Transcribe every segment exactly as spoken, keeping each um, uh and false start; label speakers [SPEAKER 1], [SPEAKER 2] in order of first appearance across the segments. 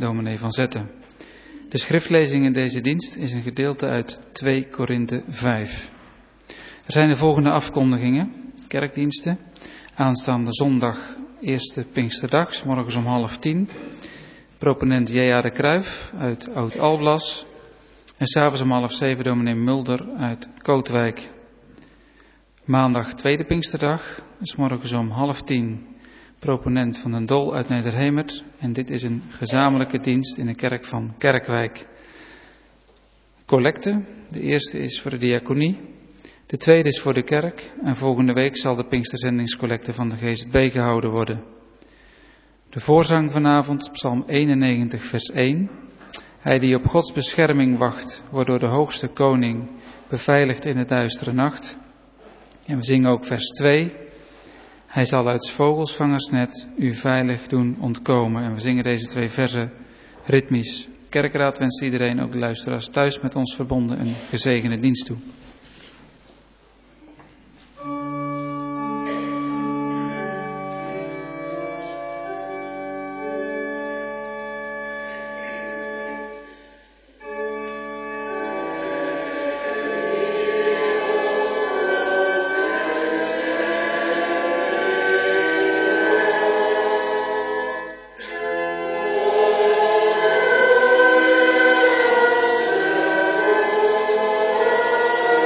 [SPEAKER 1] dominee Van Zetten. De schriftlezing in deze dienst is een gedeelte uit twee Korinthe vijf. Er zijn de volgende afkondigingen, kerkdiensten. Aanstaande zondag, eerste Pinksterdag, 's morgens om half tien. Proponent J A de Kruijf uit Oud-Alblas. En s'avonds om half zeven dominee Mulder uit Kootwijk. Maandag, tweede Pinksterdag, 's morgens om half tien. Proponent van den Dol uit Nederhemert. En dit is een gezamenlijke dienst in de kerk van Kerkwijk. Collecte, de eerste is voor de diaconie. De tweede is voor de kerk. En volgende week zal de Pinksterzendingscollecte van de G Z B gehouden worden. De voorzang vanavond, Psalm eenennegentig vers één. Hij die op Gods bescherming wacht, wordt door de hoogste koning beveiligd in de duistere nacht. En we zingen ook vers twee. Hij zal uit 's vogelsvangersnet u veilig doen ontkomen. En we zingen deze twee verzen ritmisch. Kerkraad wenst iedereen, ook de luisteraars thuis met ons verbonden, een gezegende dienst toe.
[SPEAKER 2] Amen.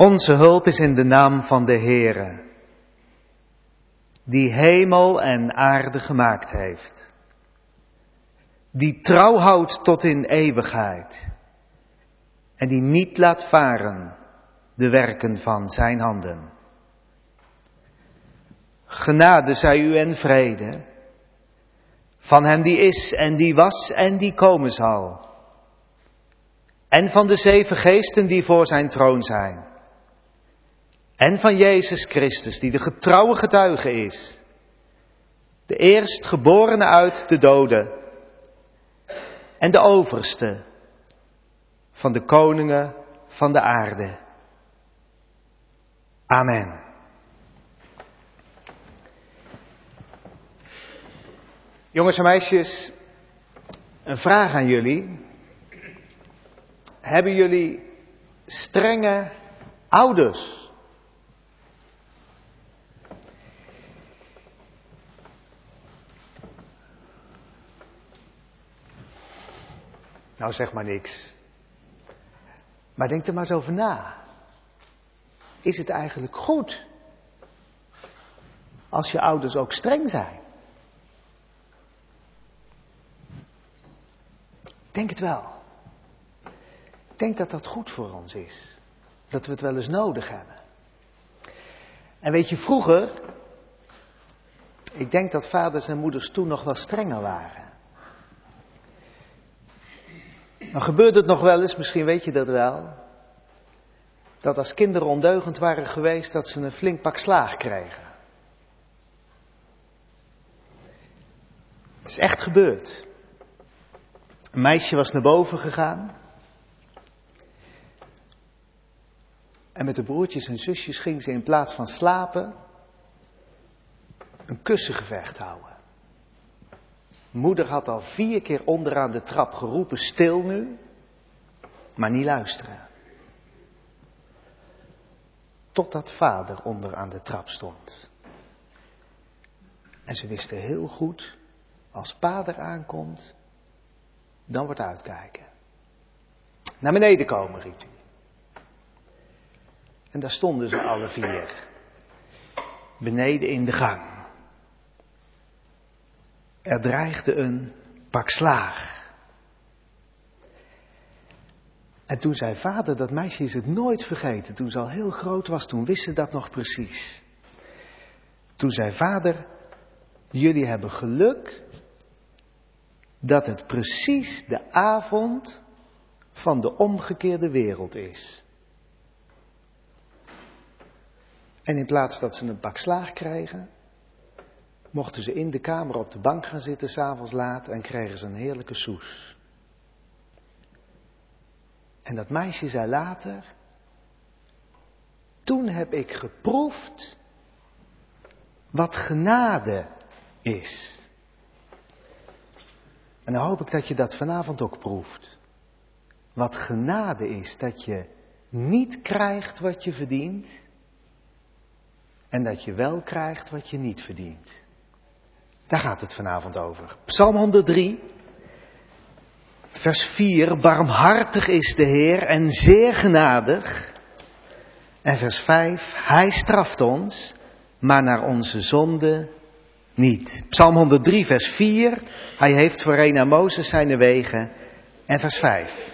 [SPEAKER 2] Onze hulp is in de naam van de Heere, die hemel en aarde gemaakt heeft, die trouw houdt tot in eeuwigheid en die niet laat varen de werken van zijn handen. Genade zij u en vrede van hem die is en die was en die komen zal, en van de zeven geesten die voor zijn troon zijn, en van Jezus Christus die de getrouwe getuige is, de eerstgeborene uit de doden en de overste van de koningen van de aarde. Amen. Jongens en meisjes, een vraag aan jullie. Hebben jullie strenge ouders? Nou, zeg maar niks. Maar denk er maar eens over na. Is het eigenlijk goed als je ouders ook streng zijn? Ik denk het wel. Ik denk dat dat goed voor ons is. Dat we het wel eens nodig hebben. En weet je, vroeger, ik denk dat vaders en moeders toen nog wel strenger waren. Dan gebeurde het nog wel eens, misschien weet je dat wel, dat als kinderen ondeugend waren geweest, dat ze een flink pak slaag kregen. Het is echt gebeurd. Een meisje was naar boven gegaan. En met de broertjes en zusjes ging ze in plaats van slapen een kussengevecht houden. Moeder had al vier keer onderaan de trap geroepen, stil nu, maar niet luisteren. Totdat vader onderaan de trap stond. En ze wisten heel goed, als pa er aankomt, dan wordt uitkijken. Naar beneden komen, riep hij. En daar stonden ze alle vier. Beneden in de gang. Er dreigde een pak slaag. En toen zei vader, dat meisje is het nooit vergeten. Toen ze al heel groot was, toen wist ze dat nog precies. Toen zei vader, jullie hebben geluk dat het precies de avond van de omgekeerde wereld is. En in plaats dat ze een pak slaag kregen, mochten ze in de kamer op de bank gaan zitten, 's avonds laat, en kregen ze een heerlijke soes. En dat meisje zei later, toen heb ik geproefd wat genade is. En dan hoop ik dat je dat vanavond ook proeft. Wat genade is, dat je niet krijgt wat je verdient en dat je wel krijgt wat je niet verdient. Daar gaat het vanavond over. Psalm honderddrie, vers vier. Barmhartig is de Heer en zeer genadig. En vers vijf. Hij straft ons, maar naar onze zonde niet. Psalm honderddrie, vers vier. Hij heeft voorheen aan Mozes zijn wegen. En vers vijf.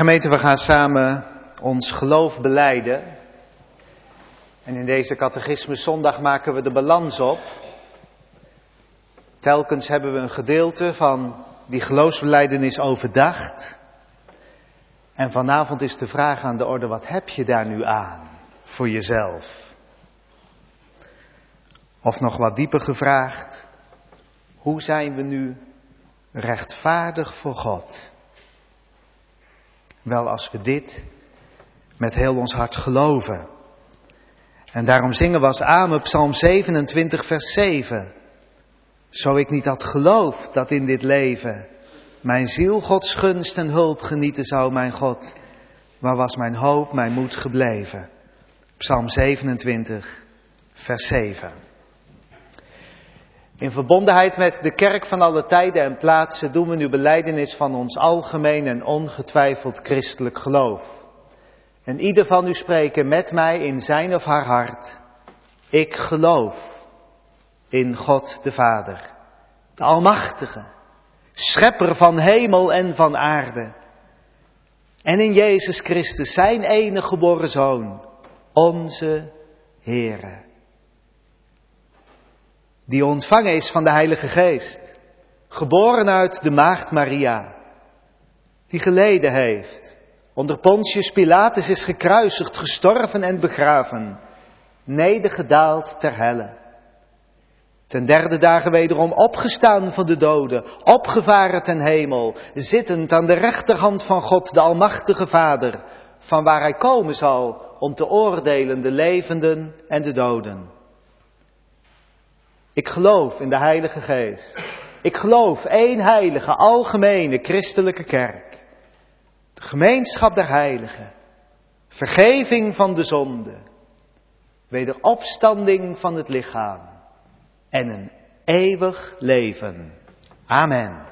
[SPEAKER 2] Gemeente, we gaan samen ons geloof belijden. En in deze catechismus zondag maken we de balans op. Telkens hebben we een gedeelte van die geloofsbelijdenis overdacht. En vanavond is de vraag aan de orde, wat heb je daar nu aan voor jezelf? Of nog wat dieper gevraagd, hoe zijn we nu rechtvaardig voor God? Wel, als we dit met heel ons hart geloven. En daarom zingen we als Amen Psalm zevenentwintig vers zeven. Zo ik niet had geloofd dat in dit leven mijn ziel Gods gunst en hulp genieten zou, mijn God. Waar was mijn hoop, mijn moed gebleven? Psalm zevenentwintig vers zeven. In verbondenheid met de kerk van alle tijden en plaatsen doen we nu belijdenis van ons algemeen en ongetwijfeld christelijk geloof. En ieder van u spreken met mij in zijn of haar hart. Ik geloof in God de Vader, de Almachtige, Schepper van hemel en van aarde. En in Jezus Christus, zijn enige geboren Zoon, onze Heere. Die ontvangen is van de Heilige Geest, geboren uit de maagd Maria, die geleden heeft, onder Pontius Pilatus is gekruisigd, gestorven en begraven, nedergedaald ter helle. Ten derde dagen wederom opgestaan van de doden, opgevaren ten hemel, zittend aan de rechterhand van God, de Almachtige Vader, van waar hij komen zal om te oordelen de levenden en de doden. Ik geloof in de Heilige Geest. Ik geloof één heilige, algemene, christelijke kerk. De gemeenschap der heiligen. Vergeving van de zonde. Wederopstanding van het lichaam. En een eeuwig leven. Amen.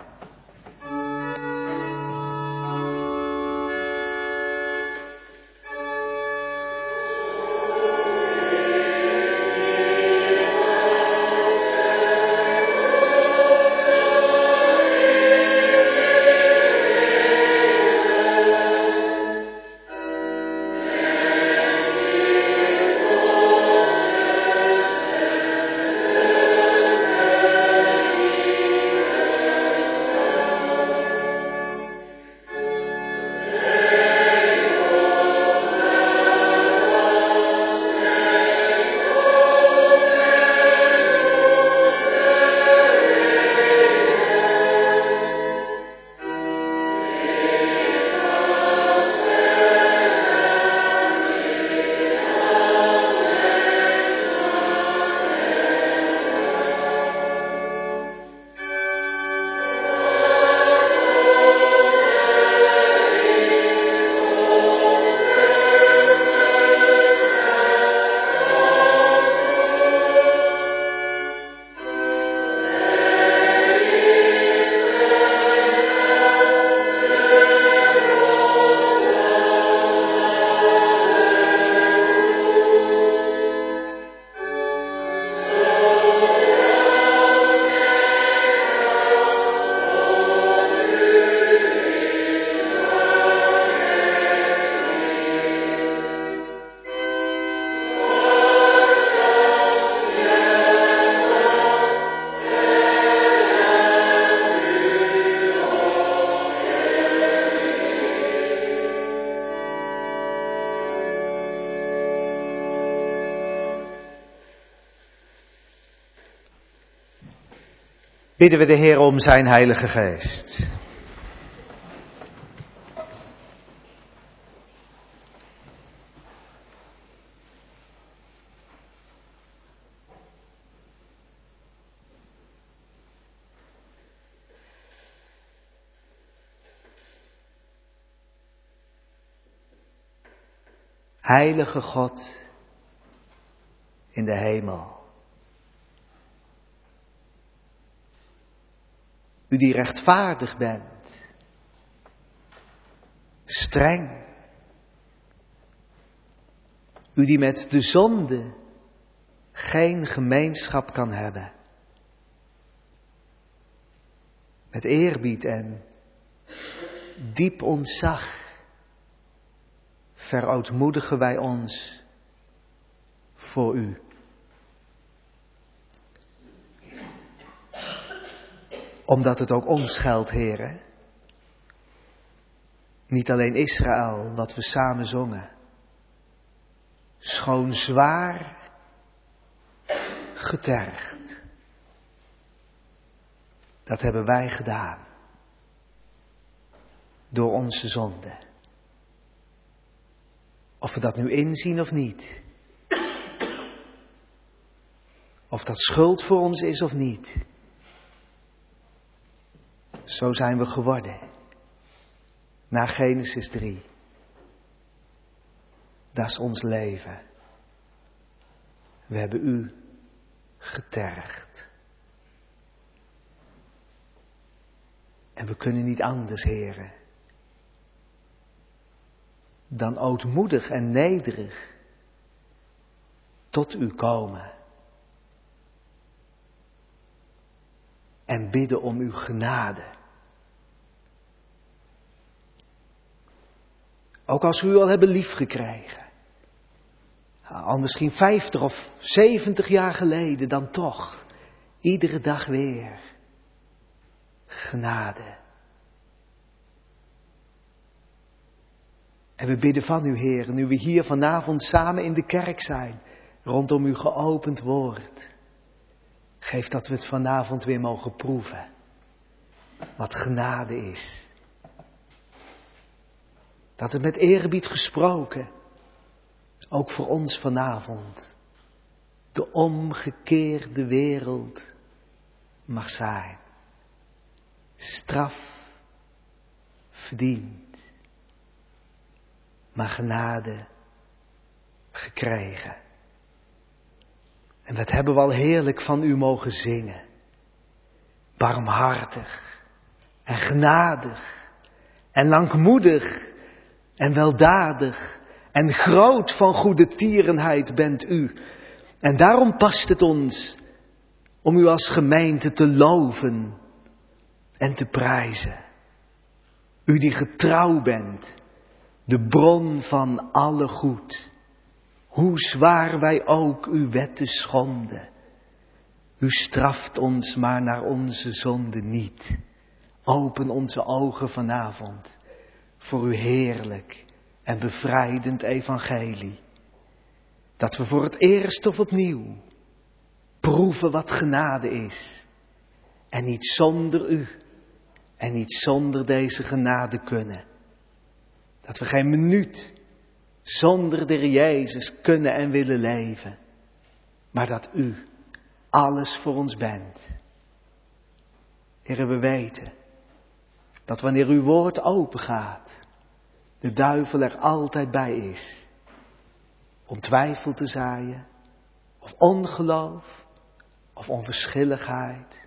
[SPEAKER 2] Bidden we de Heer om zijn Heilige Geest. Heilige God in de hemel. U die rechtvaardig bent, streng. U die met de zonde geen gemeenschap kan hebben. Met eerbied en diep ontzag verootmoedigen wij ons voor u. Omdat het ook ons geldt, Heere. Niet alleen Israël, wat we samen zongen. Schoon zwaar getergd. Dat hebben wij gedaan. Door onze zonde. Of we dat nu inzien of niet. Of dat schuld voor ons is of niet. Zo zijn we geworden. Na Genesis drie. Dat is ons leven. We hebben u getergd. En we kunnen niet anders, Heere, dan ootmoedig en nederig tot u komen. En bidden om uw genade. Ook als we u al hebben liefgekregen. Al misschien vijftig of zeventig jaar geleden, dan toch. Iedere dag weer. Genade. En we bidden van u, Heer, nu we hier vanavond samen in de kerk zijn. Rondom uw geopend woord. Geef dat we het vanavond weer mogen proeven. Wat genade is. Dat het met eerbied gesproken, ook voor ons vanavond, de omgekeerde wereld mag zijn. Straf verdiend, maar genade gekregen. En wat hebben we al heerlijk van u mogen zingen. Barmhartig en genadig en langmoedig en weldadig en groot van goede tierenheid bent u. En daarom past het ons om u als gemeente te loven en te prijzen. U die getrouw bent, de bron van alle goed. Hoe zwaar wij ook uw wetten schonden. U straft ons maar naar onze zonde niet. Open onze ogen vanavond voor uw heerlijk en bevrijdend evangelie. Dat we voor het eerst of opnieuw proeven wat genade is. En niet zonder u en niet zonder deze genade kunnen. Dat we geen minuut zonder de Heer Jezus kunnen en willen leven. Maar dat u alles voor ons bent. Heer, we weten dat wanneer uw woord open gaat, de duivel er altijd bij is. Om twijfel te zaaien, of ongeloof, of onverschilligheid.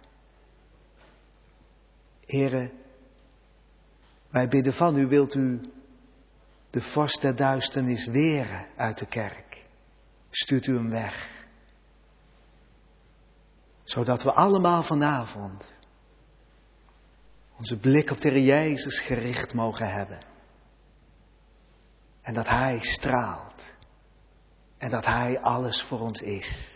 [SPEAKER 2] Heere, wij bidden van u, wilt u de vorst der duisternis weren uit de kerk. Stuurt u hem weg. Zodat we allemaal vanavond onze blik op de Heer Jezus gericht mogen hebben. En dat Hij straalt. En dat Hij alles voor ons is.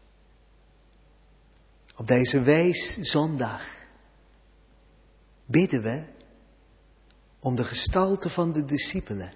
[SPEAKER 2] Op deze weeszondag bidden we om de gestalte van de discipelen.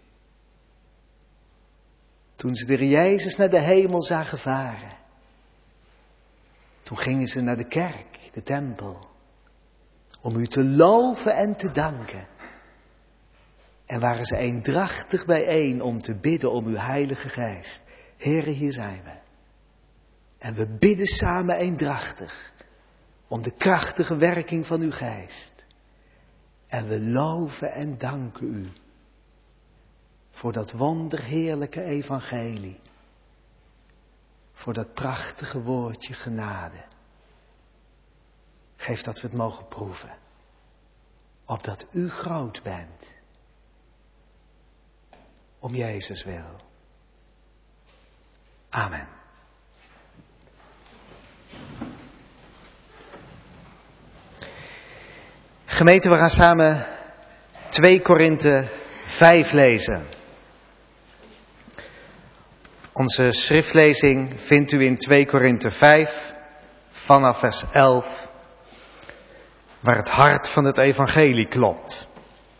[SPEAKER 2] Toen ze de Heer Jezus naar de hemel zagen varen. Toen gingen ze naar de kerk, de tempel. Om u te loven en te danken. En waren ze eendrachtig bijeen om te bidden om uw Heilige Geest. Heere, hier zijn we. En we bidden samen eendrachtig om de krachtige werking van uw Geest. En we loven en danken u voor dat wonderheerlijke evangelie. Voor dat prachtige woordje genade. Geef dat we het mogen proeven. Opdat u groot bent. Om Jezus wil. Amen. Gemeente, we gaan samen twee Korinthe vijf lezen. Onze schriftlezing vindt u in twee Korinthe vijf vanaf vers elf, waar het hart van het evangelie klopt.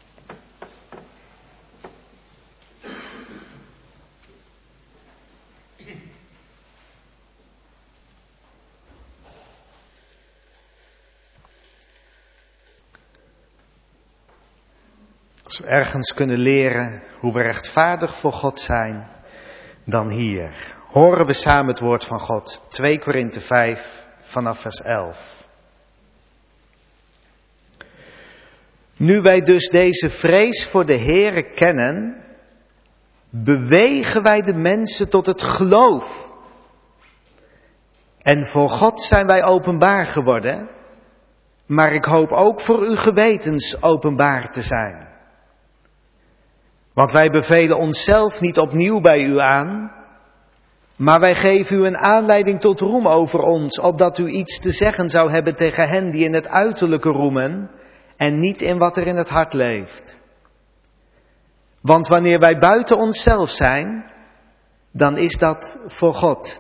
[SPEAKER 2] Als we ergens kunnen leren hoe we rechtvaardig voor God zijn, dan hier. Horen we samen het woord van God. twee Korinthe vijf vanaf vers elf. Nu wij dus deze vrees voor de Heere kennen, bewegen wij de mensen tot het geloof. En voor God zijn wij openbaar geworden, maar ik hoop ook voor uw gewetens openbaar te zijn. Want wij bevelen onszelf niet opnieuw bij u aan, maar wij geven u een aanleiding tot roem over ons, opdat u iets te zeggen zou hebben tegen hen die in het uiterlijke roemen en niet in wat er in het hart leeft. Want wanneer wij buiten onszelf zijn, dan is dat voor God.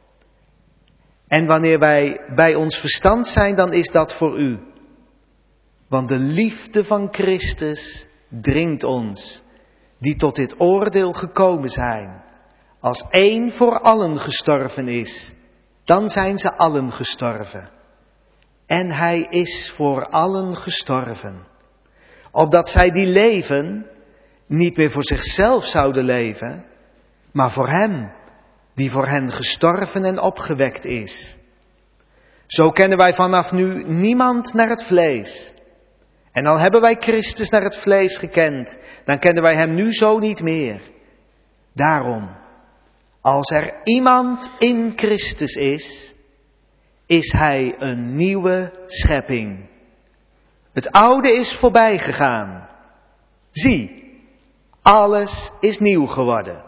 [SPEAKER 2] En wanneer wij bij ons verstand zijn, dan is dat voor u. Want de liefde van Christus dringt ons, die tot dit oordeel gekomen zijn. Als één voor allen gestorven is, dan zijn ze allen gestorven. En hij is voor allen gestorven, opdat zij die leven niet meer voor zichzelf zouden leven, maar voor hem, die voor hen gestorven en opgewekt is. Zo kennen wij vanaf nu niemand naar het vlees. En al hebben wij Christus naar het vlees gekend, dan kennen wij hem nu zo niet meer. Daarom, als er iemand in Christus is, is hij een nieuwe schepping. Het oude is voorbij gegaan. Zie, alles is nieuw geworden.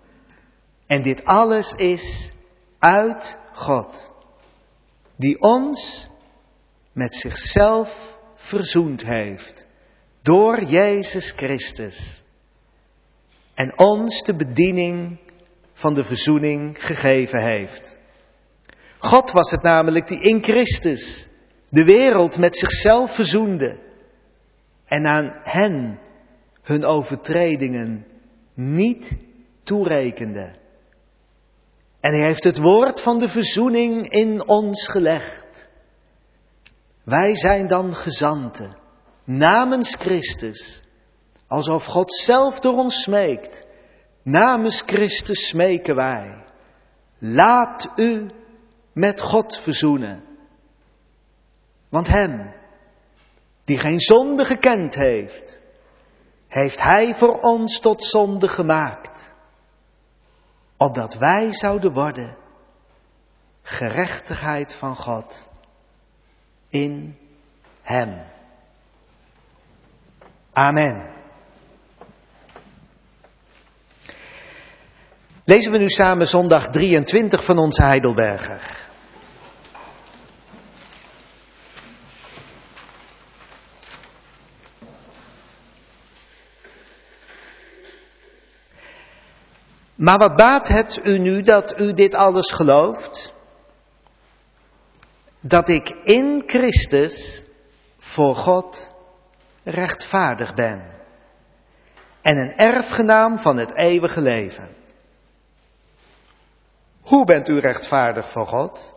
[SPEAKER 2] En dit alles is uit God, die ons met zichzelf verzoend heeft door Jezus Christus en ons de bediening van de verzoening gegeven heeft. God was het namelijk die in Christus de wereld met zichzelf verzoende en aan hen hun overtredingen niet toerekende. En hij heeft het woord van de verzoening in ons gelegd. Wij zijn dan gezanten, namens Christus, alsof God zelf door ons smeekt. Namens Christus smeken wij. Laat u met God verzoenen. Want hem, die geen zonde gekend heeft, heeft hij voor ons tot zonde gemaakt. Opdat wij zouden worden gerechtigheid van God in hem. Amen. Lezen we nu samen zondag drieëntwintig van onze Heidelberger. Maar wat baat het u nu dat u dit alles gelooft? Dat ik in Christus voor God rechtvaardig ben en een erfgenaam van het eeuwige leven. Hoe bent u rechtvaardig voor God?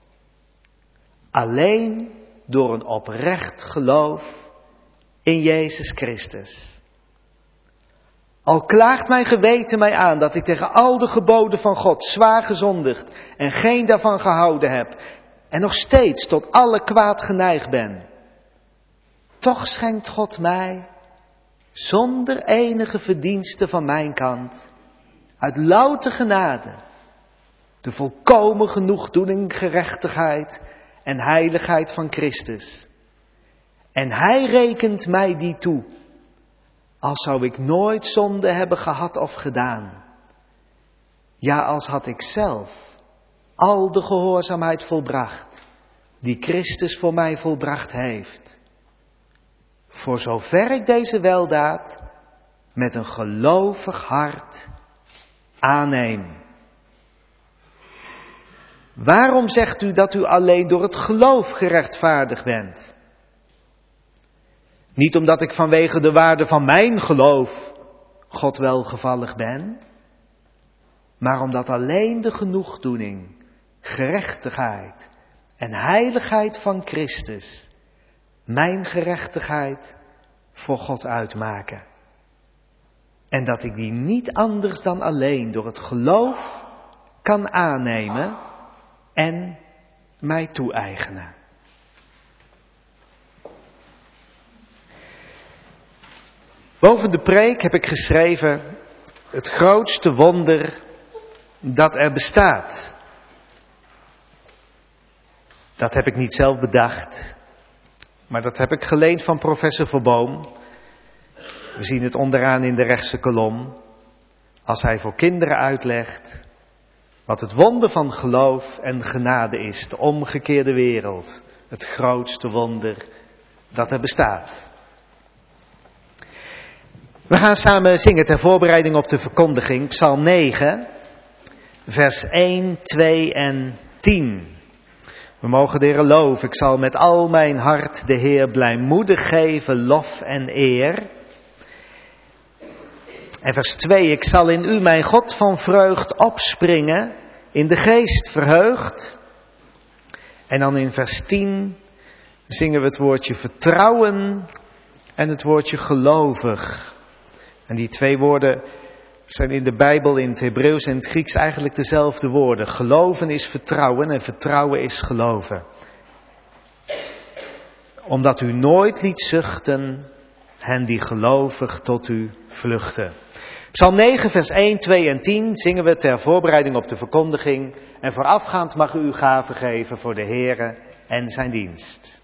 [SPEAKER 2] Alleen door een oprecht geloof in Jezus Christus. Al klaagt mijn geweten mij aan dat ik tegen al de geboden van God zwaar gezondigd en geen daarvan gehouden heb en nog steeds tot alle kwaad geneigd ben. Toch schenkt God mij, zonder enige verdienste van mijn kant, uit louter genade, de volkomen genoegdoening, gerechtigheid en heiligheid van Christus. En hij rekent mij die toe, als zou ik nooit zonde hebben gehad of gedaan. Ja, als had ik zelf al de gehoorzaamheid volbracht, die Christus voor mij volbracht heeft. Voor zover ik deze weldaad met een gelovig hart aanneem. Waarom zegt u dat u alleen door het geloof gerechtvaardigd bent? Niet omdat ik vanwege de waarde van mijn geloof God welgevallig ben, maar omdat alleen de genoegdoening, gerechtigheid en heiligheid van Christus mijn gerechtigheid voor God uitmaken. En dat ik die niet anders dan alleen door het geloof kan aannemen en mij toe-eigenen. Boven de preek heb ik geschreven het grootste wonder dat er bestaat. Dat heb ik niet zelf bedacht, maar dat heb ik geleend van professor Verboom. We zien het onderaan in de rechtse kolom. Als hij voor kinderen uitlegt wat het wonder van geloof en genade is, de omgekeerde wereld, het grootste wonder dat er bestaat. We gaan samen zingen ter voorbereiding op de verkondiging, Psalm negen, vers één, twee en tien. We mogen de Heer loven, ik zal met al mijn hart de Heer blijmoedig geven, lof en eer. En vers twee, ik zal in u mijn God van vreugd opspringen, in de geest verheugd. En dan in vers tien zingen we het woordje vertrouwen en het woordje gelovig. En die twee woorden zijn in de Bijbel, in het Hebreeuws en het Grieks eigenlijk dezelfde woorden. Geloven is vertrouwen en vertrouwen is geloven. Omdat u nooit liet zuchten hen die gelovig tot u vluchten. Psalm negen, vers één, twee en tien zingen we ter voorbereiding op de verkondiging. En voorafgaand mag u uw gave geven voor de Heere en zijn dienst.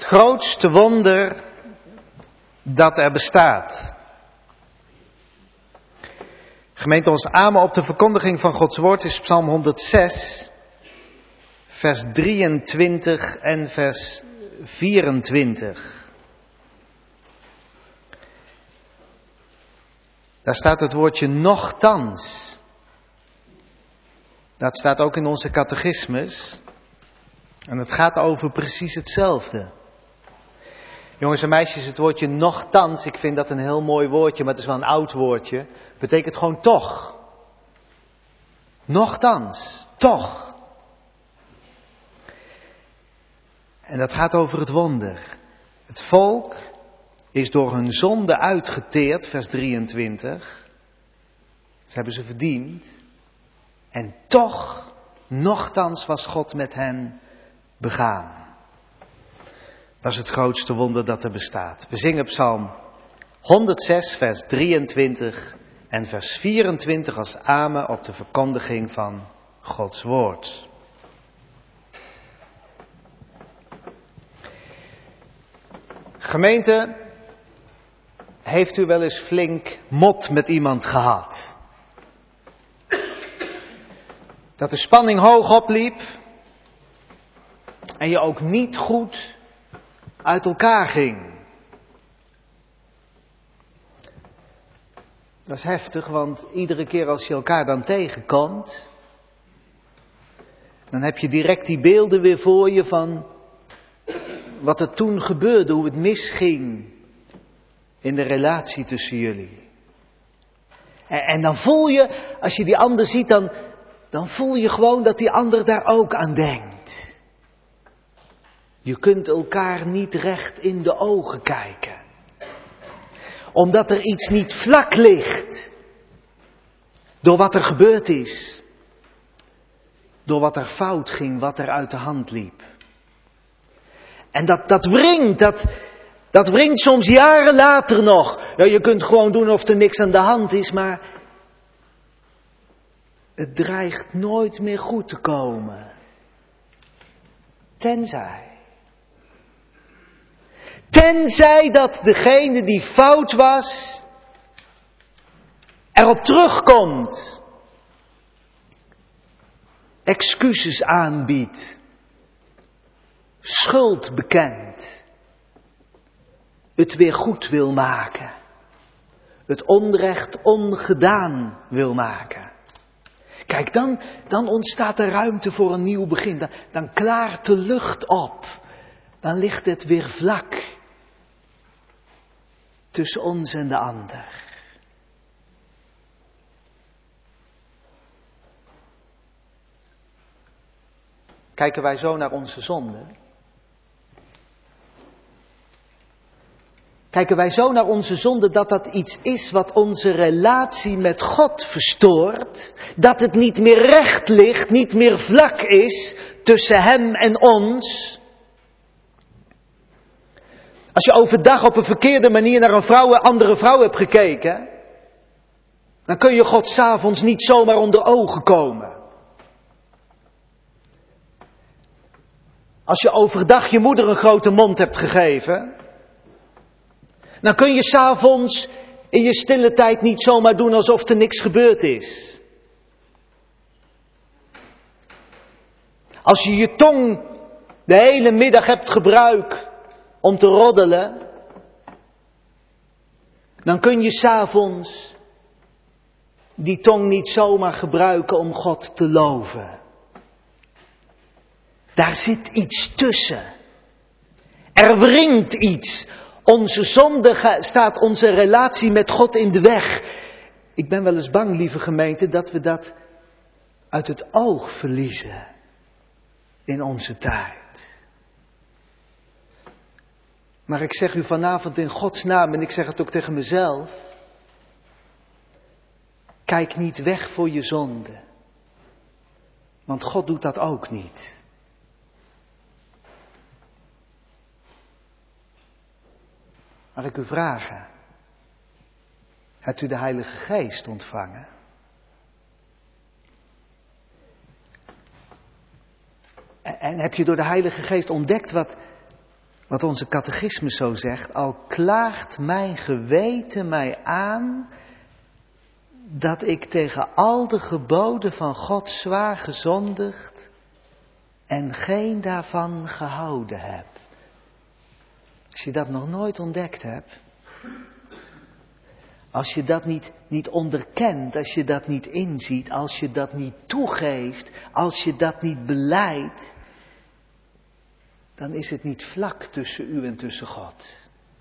[SPEAKER 2] grootste wonder dat er bestaat. Gemeente, ons amen op de verkondiging van Gods woord is Psalm honderdzes, vers drieëntwintig en vers vierentwintig. Daar staat het woordje nochtans. Dat staat ook in onze catechismus. En het gaat over precies hetzelfde. Jongens en meisjes, het woordje nochtans, ik vind dat een heel mooi woordje, maar het is wel een oud woordje. Betekent gewoon toch. Nochtans, toch. En dat gaat over het wonder. Het volk is door hun zonde uitgeteerd, vers drieëntwintig. Ze hebben ze verdiend. En toch, nochtans was God met hen begaan. Dat is het grootste wonder dat er bestaat. We zingen Psalm honderdzes, vers drieëntwintig en vers vierentwintig als amen op de verkondiging van Gods woord. Gemeente, heeft u wel eens flink mot met iemand gehad? Dat de spanning hoog opliep en je ook niet goed uit elkaar ging. Dat is heftig, want iedere keer als je elkaar dan tegenkomt, dan heb je direct die beelden weer voor je van wat er toen gebeurde, hoe het misging in de relatie tussen jullie. En, en dan voel je, als je die ander ziet, dan, dan voel je gewoon dat die ander daar ook aan denkt. Je kunt elkaar niet recht in de ogen kijken. Omdat er iets niet vlak ligt. Door wat er gebeurd is. Door wat er fout ging, wat er uit de hand liep. En dat, dat wringt, dat, dat wringt soms jaren later nog. Ja, je kunt gewoon doen of er niks aan de hand is, maar het dreigt nooit meer goed te komen. Tenzij. Tenzij dat degene die fout was, erop terugkomt. Excuses aanbiedt. Schuld bekent. Het weer goed wil maken. Het onrecht ongedaan wil maken. Kijk, dan, dan ontstaat er ruimte voor een nieuw begin. Dan, dan klaart de lucht op. Dan ligt het weer vlak. Tussen ons en de ander. Kijken wij zo naar onze zonde? Kijken wij zo naar onze zonde dat dat iets is wat onze relatie met God verstoort? Dat het niet meer recht ligt, niet meer vlak is tussen hem en ons? Als je overdag op een verkeerde manier naar een vrouw, een andere vrouw hebt gekeken, dan kun je God 's avonds niet zomaar onder ogen komen. Als je overdag je moeder een grote mond hebt gegeven, dan kun je 's avonds in je stille tijd niet zomaar doen alsof er niks gebeurd is. Als je je tong de hele middag hebt gebruikt om te roddelen, dan kun je 's avonds die tong niet zomaar gebruiken om God te loven. Daar zit iets tussen. Er wringt iets. Onze zonde staat onze relatie met God in de weg. Ik ben wel eens bang, lieve gemeente, dat we dat uit het oog verliezen in onze tijd. Maar ik zeg u vanavond in Gods naam, en ik zeg het ook tegen mezelf, kijk niet weg voor je zonde. Want God doet dat ook niet. Mag ik u vragen, hebt u de Heilige Geest ontvangen? En heb je door de Heilige Geest ontdekt wat, wat onze catechisme zo zegt, al klaagt mijn geweten mij aan dat ik tegen al de geboden van God zwaar gezondigd en geen daarvan gehouden heb. Als je dat nog nooit ontdekt hebt, als je dat niet, niet onderkent, als je dat niet inziet, als je dat niet toegeeft, als je dat niet belijdt, dan is het niet vlak tussen u en tussen God.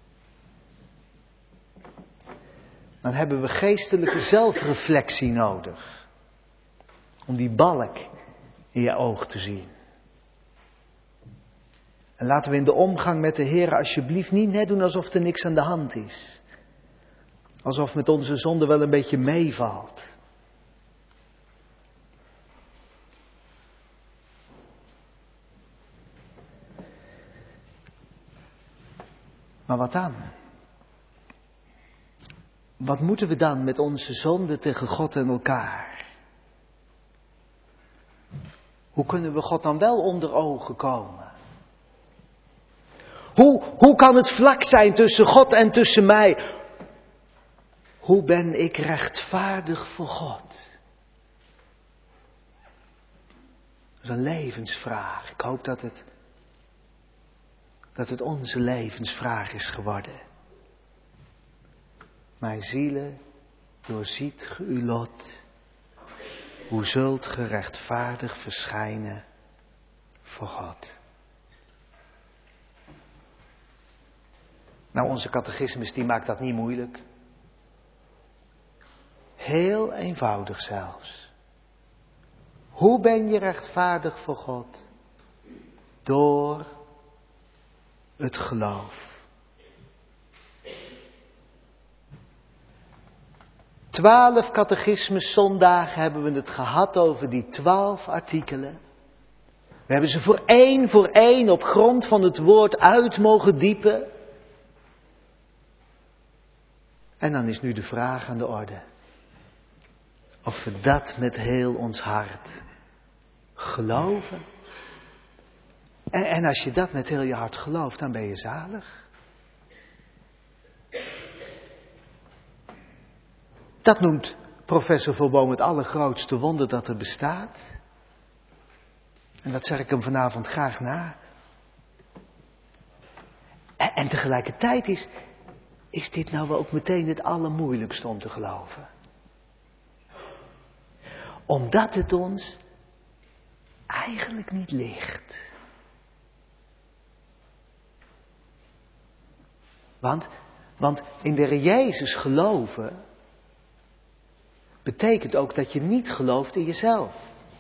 [SPEAKER 2] Dan hebben we geestelijke zelfreflectie nodig. Om die balk in je oog te zien. En laten we in de omgang met de Heer alsjeblieft niet net doen alsof er niks aan de hand is. Alsof met onze zonde wel een beetje meevalt. Maar wat dan? Wat moeten we dan met onze zonde tegen God en elkaar? Hoe kunnen we God dan wel onder ogen komen? Hoe, hoe kan het vlak zijn tussen God en tussen mij? Hoe ben ik rechtvaardig voor God? Dat is een levensvraag. Ik hoop dat het, dat het onze levensvraag is geworden. Mijn zielen, doorziet ge uw lot. Hoe zult ge rechtvaardig verschijnen voor God? Nou, onze catechismus die maakt dat niet moeilijk. Heel eenvoudig zelfs. Hoe ben je rechtvaardig voor God? Door het geloof. Twaalf catechismuszondagen hebben we het gehad over die twaalf artikelen. We hebben ze voor één voor één op grond van het woord uit mogen diepen. En dan is nu de vraag aan de orde. Of we dat met heel ons hart geloven. En, en als je dat met heel je hart gelooft, dan ben je zalig. Dat noemt professor Verboom het allergrootste wonder dat er bestaat. En dat zeg ik hem vanavond graag na. En, en tegelijkertijd is, is dit nou ook meteen het allermoeilijkste om te geloven. Omdat het ons eigenlijk niet ligt. Want, want in de Heer Jezus geloven betekent ook dat je niet gelooft in jezelf.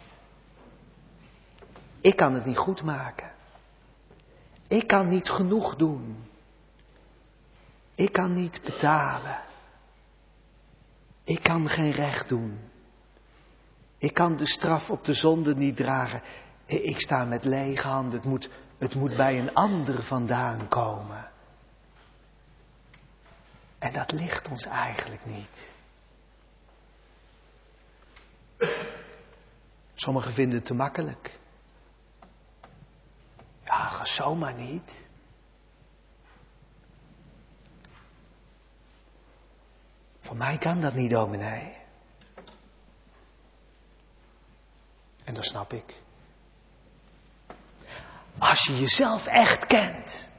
[SPEAKER 2] Ik kan het niet goed maken. Ik kan niet genoeg doen. Ik kan niet betalen. Ik kan geen recht doen. Ik kan de straf op de zonde niet dragen. Ik sta met lege handen. Het moet, het moet bij een ander vandaan komen. En dat ligt ons eigenlijk niet. Sommigen vinden het te makkelijk. Ja, zomaar niet. Voor mij kan dat niet, dominee. En dat snap ik. Als je jezelf echt kent.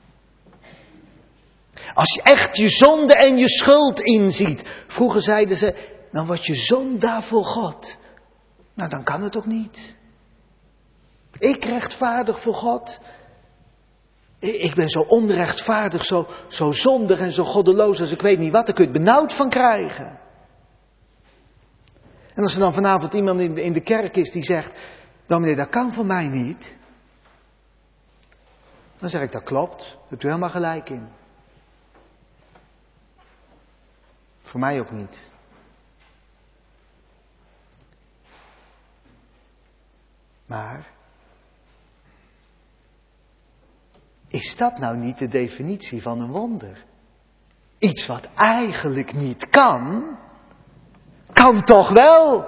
[SPEAKER 2] Als je echt je zonde en je schuld inziet. Vroeger zeiden ze, dan word je zondaar voor God. Nou, dan kan het ook niet. Ik rechtvaardig voor God. Ik ben zo onrechtvaardig, zo, zo zondig en zo goddeloos als ik weet niet wat. Daar kun je het benauwd van krijgen. En als er dan vanavond iemand in de, in de kerk is die zegt, dominee, dat kan voor mij niet. Dan zeg ik, dat klopt. Daar hebt u helemaal gelijk in. Voor mij ook niet. Maar, is dat nou niet de definitie van een wonder? Iets wat eigenlijk niet kan, kan toch wel?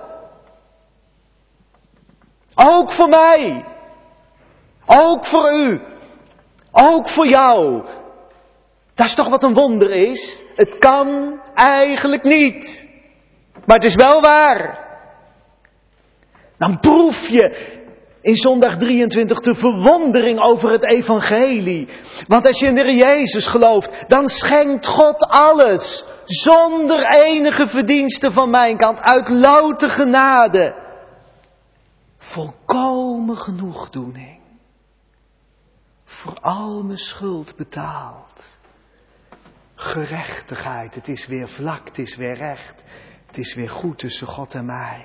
[SPEAKER 2] Ook voor mij. Ook voor u. Ook voor jou. Dat is toch wat een wonder is? Het kan eigenlijk niet. Maar het is wel waar. Dan proef je in zondag drieëntwintig de verwondering over het evangelie. Want als je in de Heer Jezus gelooft, dan schenkt God alles. Zonder enige verdienste van mijn kant. Uit louter genade. Volkomen genoegdoening. Voor al mijn schuld betaald. Gerechtigheid. Het is weer vlak. Het is weer recht. Het is weer goed tussen God en mij.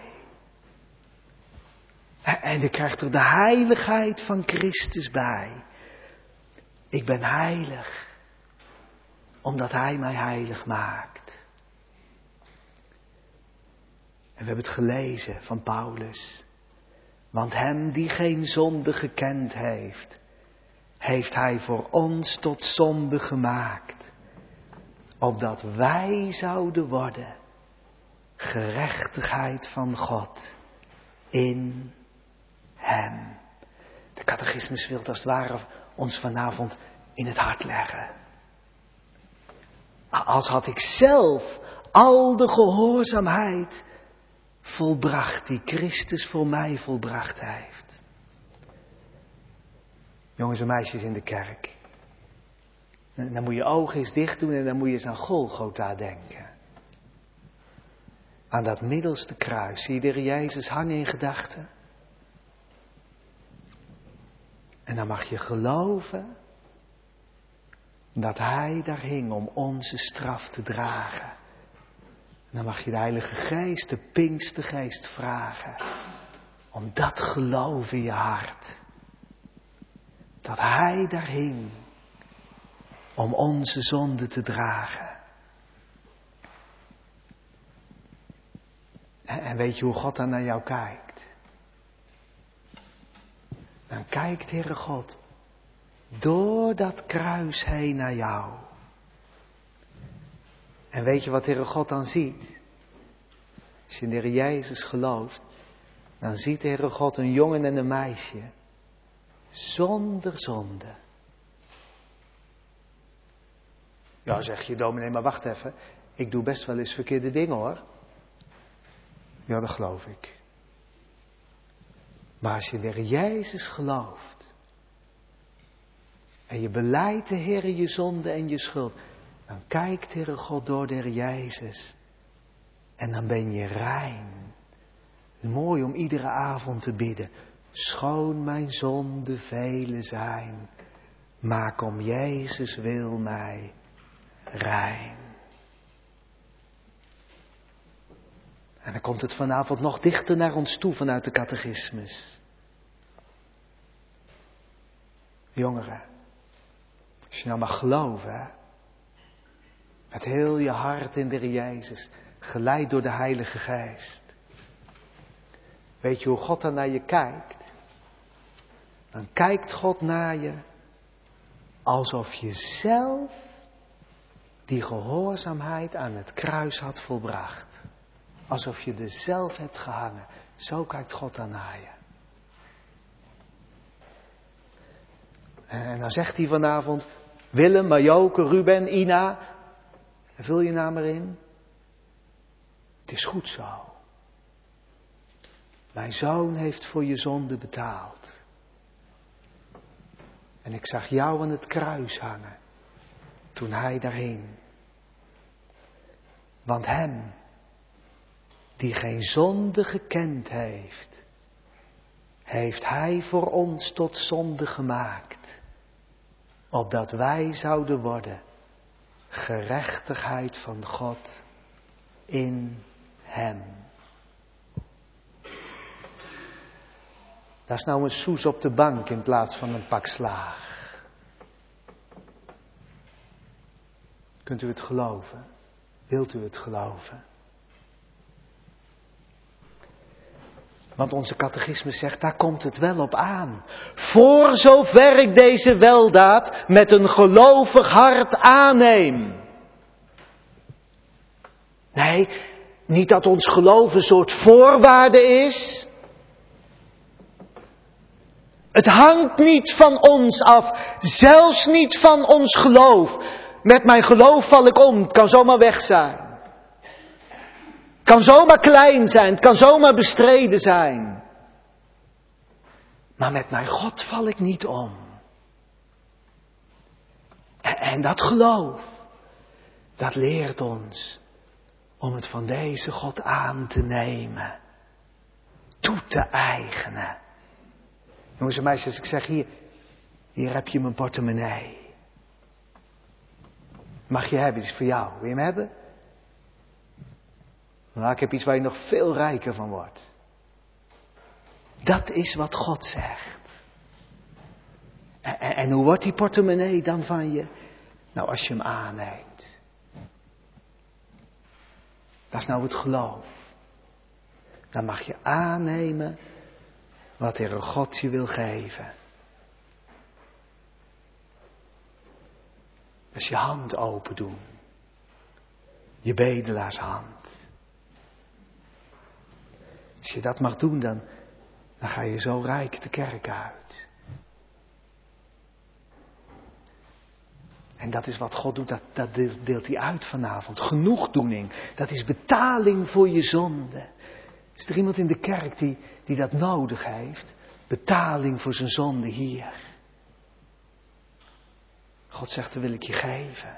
[SPEAKER 2] En je krijgt er de heiligheid van Christus bij. Ik ben heilig. Omdat Hij mij heilig maakt. En we hebben het gelezen van Paulus. Want Hem die geen zonde gekend heeft, heeft Hij voor ons tot zonde gemaakt. Opdat wij zouden worden gerechtigheid van God in Hem. De catechismus wil als het ware ons vanavond in het hart leggen. Als had ik zelf al de gehoorzaamheid volbracht die Christus voor mij volbracht heeft. Jongens en meisjes in de kerk. Dan moet je ogen eens dicht doen en dan moet je eens aan Golgotha denken. Aan dat middelste kruis. Zie je de Heer Jezus hangen in gedachten? En dan mag je geloven dat Hij daar hing om onze straf te dragen. En dan mag je de Heilige Geest, de Pinkstergeest vragen. Om dat geloof in je hart. Dat Hij daar hing om onze zonde te dragen. En, en weet je hoe God dan naar jou kijkt? Dan kijkt Heere God door dat kruis heen naar jou. En weet je wat Heere God dan ziet? Als je in de Heer Jezus gelooft, dan ziet Heere God een jongen en een meisje zonder zonde. Ja, zeg je dominee, maar wacht even. Ik doe best wel eens verkeerde dingen hoor. Ja, dat geloof ik. Maar als je in de Heer Jezus gelooft en je belijdt de Heer je zonde en je schuld, dan kijkt Heere God door de Heer Jezus en dan ben je rein. Mooi om iedere avond te bidden. Schoon mijn zonde vele zijn, maak om Jezus wil mij rein. En dan komt het vanavond nog dichter naar ons toe vanuit de catechismus. Jongeren, als je nou mag geloven, hè, met heel je hart in de Heer Jezus, geleid door de Heilige Geest. Weet je hoe God dan naar je kijkt? Dan kijkt God naar je alsof je zelf die gehoorzaamheid aan het kruis had volbracht. Alsof je er zelf hebt gehangen. Zo kijkt God dan naar je. En dan zegt hij vanavond, Willem, Marjoke, Ruben, Ina, vul je naam erin. Het is goed zo. Mijn zoon heeft voor je zonde betaald. En ik zag jou aan het kruis hangen, toen hij daar hing. Want hem, die geen zonde gekend heeft, heeft hij voor ons tot zonde gemaakt, opdat wij zouden worden gerechtigheid van God in hem. Dat is nou een soes op de bank in plaats van een pak slaag. Kunt u het geloven? Wilt u het geloven? Want onze catechisme zegt, daar komt het wel op aan. Voor zover ik deze weldaad met een gelovig hart aanneem. Nee, niet dat ons geloof een soort voorwaarde is. Het hangt niet van ons af, zelfs niet van ons geloof. Met mijn geloof val ik om, het kan zomaar weg zijn. Het kan zomaar klein zijn, het kan zomaar bestreden zijn. Maar met mijn God val ik niet om. En, en dat geloof, dat leert ons om het van deze God aan te nemen. Toe te eigenen. Jongens en meisjes, ik zeg hier, hier heb je mijn portemonnee. Mag je hebben, die is voor jou. Wil je hem hebben? Nou, ik heb iets waar je nog veel rijker van wordt. Dat is wat God zegt. En, en, en hoe wordt die portemonnee dan van je? Nou, als je hem aanneemt. Dat is nou het geloof. Dan mag je aannemen wat Heere God je wil geven. Dus je hand open doen. Je bedelaarshand. Als je dat mag doen, dan, dan ga je zo rijk de kerk uit. En dat is wat God doet, dat, dat deelt hij uit vanavond. Genoegdoening, dat is betaling voor je zonde. Is er iemand in de kerk die, die dat nodig heeft? Betaling voor zijn zonde hier. God zegt, dat wil ik je geven.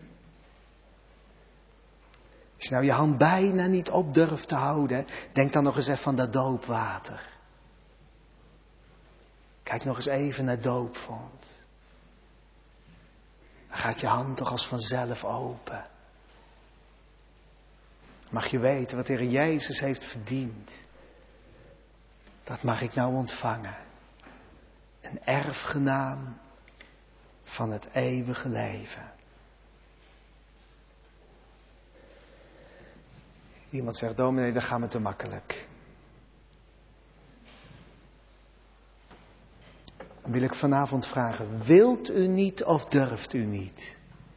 [SPEAKER 2] Als je nou je hand bijna niet op durft te houden, denk dan nog eens even aan dat doopwater. Kijk nog eens even naar doopvond. Dan gaat je hand toch als vanzelf open. Mag je weten wat de Heer Jezus heeft verdiend. Dat mag ik nou ontvangen. Een erfgenaam van het eeuwige leven. Iemand zegt, dominee, dat gaat me te makkelijk. Dan wil ik vanavond vragen, wilt u niet of durft u niet?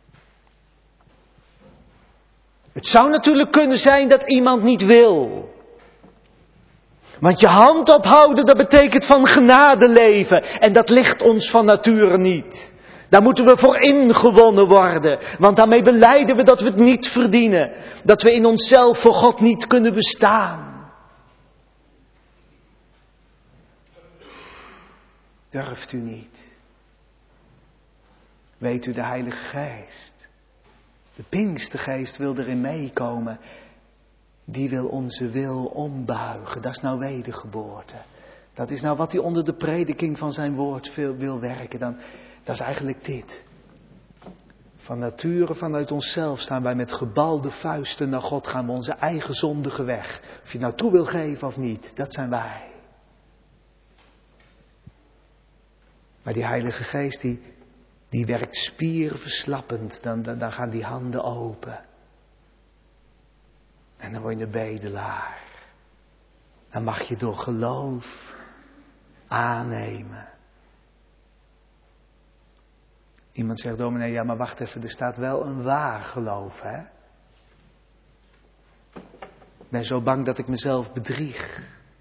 [SPEAKER 2] Het zou natuurlijk kunnen zijn dat iemand niet wil. Want je hand ophouden, dat betekent van genade leven. En dat ligt ons van nature niet. Daar moeten we voor ingewonnen worden. Want daarmee belijden we dat we het niet verdienen. Dat we in onszelf voor God niet kunnen bestaan. Durft u niet? Weet u, de Heilige Geest, de Pinkstergeest wil erin meekomen. Die wil onze wil ombuigen. Dat is nou wedergeboorte. Dat is nou wat hij onder de prediking van zijn woord veel wil werken. Dan, dat is eigenlijk dit. Van nature, vanuit onszelf staan wij met gebalde vuisten naar God. Gaan we onze eigen zondige weg. Of je nou toe wil geven of niet. Dat zijn wij. Maar die Heilige Geest die, die werkt spierverslappend. Dan, dan, dan gaan die handen open. En dan word je een bedelaar. Dan mag je door geloof aannemen. Iemand zegt, dominee, ja maar wacht even, er staat wel een waar geloof, hè? Ik ben zo bang dat ik mezelf bedrieg.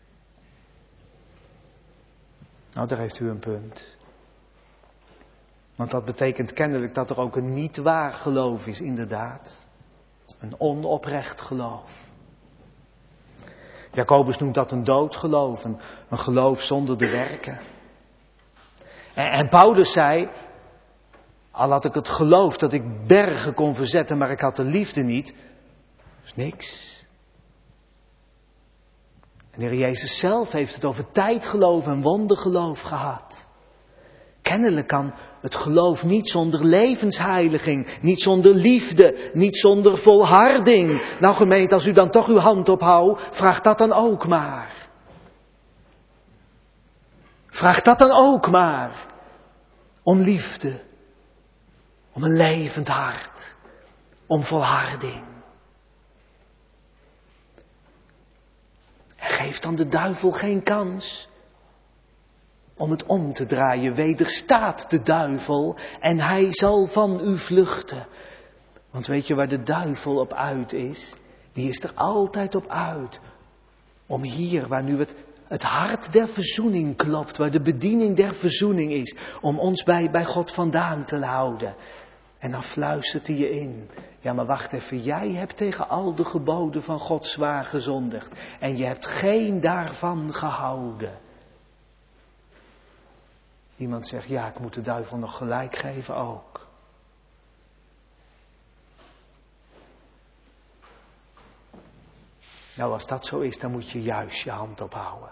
[SPEAKER 2] Nou, daar heeft u een punt. Want dat betekent kennelijk dat er ook een niet waar geloof is, inderdaad. Een onoprecht geloof. Jacobus noemt dat een doodgeloof, een, een geloof zonder de werken. En, en Paulus zei, al had ik het geloof dat ik bergen kon verzetten, maar ik had de liefde niet, is niks. En de Heer Jezus zelf heeft het over tijdgeloof en wondergeloof gehad. Kennelijk kan het geloof niet zonder levensheiliging, niet zonder liefde, niet zonder volharding. Nou gemeente, als u dan toch uw hand ophoudt, vraag dat dan ook maar. Vraag dat dan ook maar. Om liefde, om een levend hart, om volharding. En geef dan de duivel geen kans om het om te draaien. Wederstaat de duivel en hij zal van u vluchten. Want weet je waar de duivel op uit is? Die is er altijd op uit. Om hier, waar nu het het hart der verzoening klopt, waar de bediening der verzoening is, om ons bij, bij God vandaan te houden. En dan fluistert hij je in. Ja, maar wacht even, jij hebt tegen al de geboden van God zwaar gezondigd. En je hebt geen daarvan gehouden. Iemand zegt, ja, ik moet de duivel nog gelijk geven ook. Nou, als dat zo is, dan moet je juist je hand ophouden.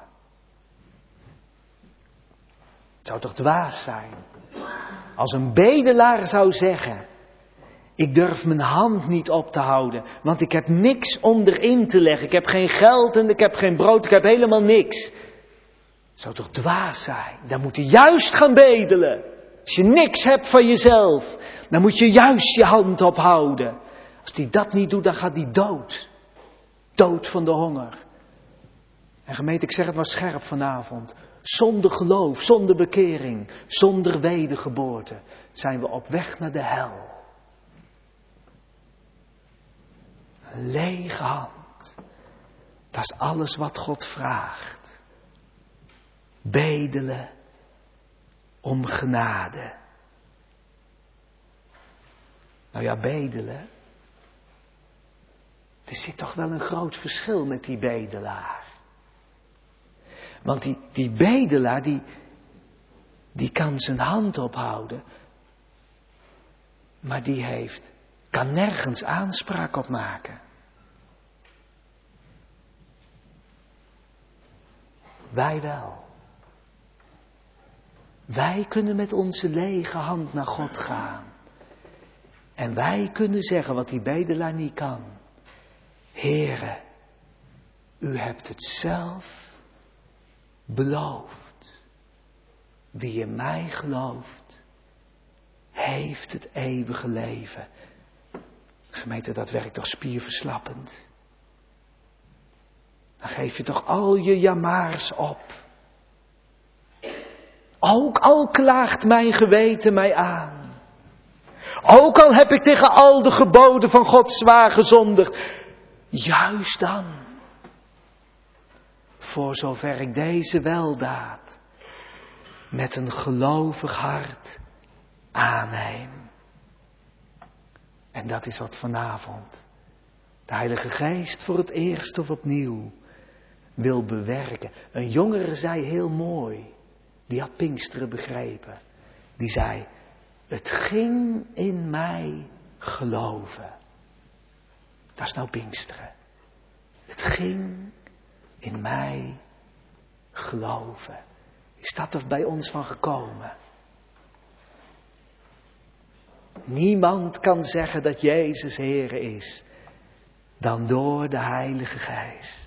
[SPEAKER 2] Het zou toch dwaas zijn als een bedelaar zou zeggen, ik durf mijn hand niet op te houden, want ik heb niks om erin te leggen. Ik heb geen geld en ik heb geen brood, ik heb helemaal niks. Het zou toch dwaas zijn? Dan moet je juist gaan bedelen. Als je niks hebt van jezelf, dan moet je juist je hand ophouden. Als die dat niet doet, dan gaat die dood. Dood van de honger. En gemeente, ik zeg het maar scherp vanavond. Zonder geloof, zonder bekering, zonder wedergeboorte zijn we op weg naar de hel. Een lege hand. Dat is alles wat God vraagt. Bedelen om genade. Nou ja, bedelen. Er zit toch wel een groot verschil met die bedelaar. Want die, die bedelaar, die, die kan zijn hand ophouden. Maar die heeft, kan nergens aanspraak op maken. Wij wel. Wij kunnen met onze lege hand naar God gaan. En wij kunnen zeggen wat die bedelaar niet kan. Heere, u hebt het zelf beloofd. Wie in mij gelooft, heeft het eeuwige leven. Gemeente, dat werkt toch spierverslappend. Dan geef je toch al je jamaars op. Ook al klaagt mijn geweten mij aan. Ook al heb ik tegen al de geboden van God zwaar gezondigd. Juist dan. Voor zover ik deze weldaad met een gelovig hart aanneem. En dat is wat vanavond de Heilige Geest voor het eerst of opnieuw wil bewerken. Een jongere zei heel mooi, die had Pinksteren begrepen. Die zei, het ging in mij geloven. Dat is nou Pinksteren. Het ging in mij geloven. Is dat er bij ons van gekomen? Niemand kan zeggen dat Jezus Heere is dan door de Heilige Geest.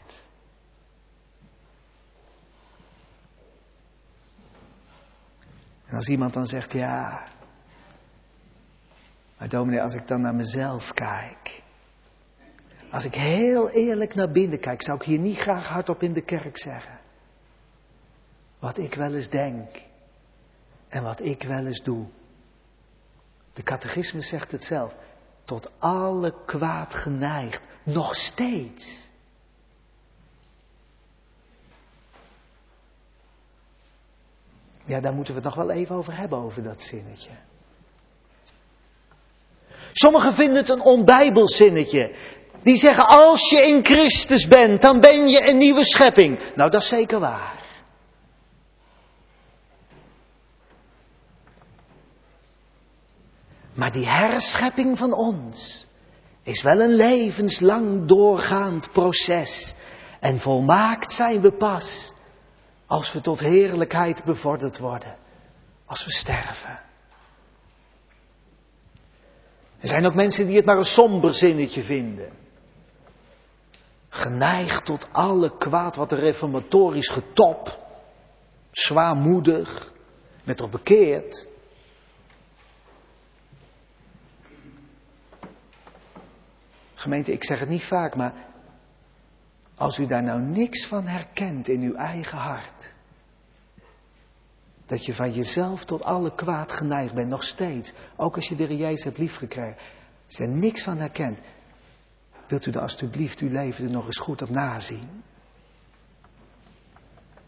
[SPEAKER 2] En als iemand dan zegt, ja, maar dominee, als ik dan naar mezelf kijk. Als ik heel eerlijk naar binnen kijk, zou ik hier niet graag hardop in de kerk zeggen. Wat ik wel eens denk en wat ik wel eens doe. De catechismus zegt het zelf. Tot alle kwaad geneigd. Nog steeds. Ja, daar moeten we het nog wel even over hebben, over dat zinnetje. Sommigen vinden het een onbijbels zinnetje. Die zeggen, als je in Christus bent, dan ben je een nieuwe schepping. Nou, dat is zeker waar. Maar die herschepping van ons is wel een levenslang doorgaand proces. En volmaakt zijn we pas als we tot heerlijkheid bevorderd worden. Als we sterven. Er zijn ook mensen die het maar een somber zinnetje vinden. Geneigd tot alle kwaad wat er reformatorisch getop. Zwaarmoedig. Met toch bekeerd. Gemeente, ik zeg het niet vaak, maar als u daar nou niks van herkent in uw eigen hart. Dat je van jezelf tot alle kwaad geneigd bent, nog steeds. Ook als je de Heer Jezus hebt liefgekregen. Als je er niks van herkent, wilt u dan alstublieft uw leven er nog eens goed op nazien?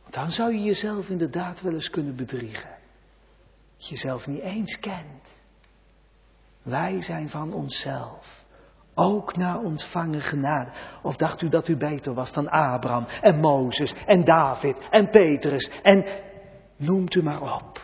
[SPEAKER 2] Dan zou je jezelf inderdaad wel eens kunnen bedriegen. Dat je jezelf niet eens kent. Wij zijn van onszelf. Ook na ontvangen genade. Of dacht u dat u beter was dan Abraham en Mozes en David en Petrus en noemt u maar op.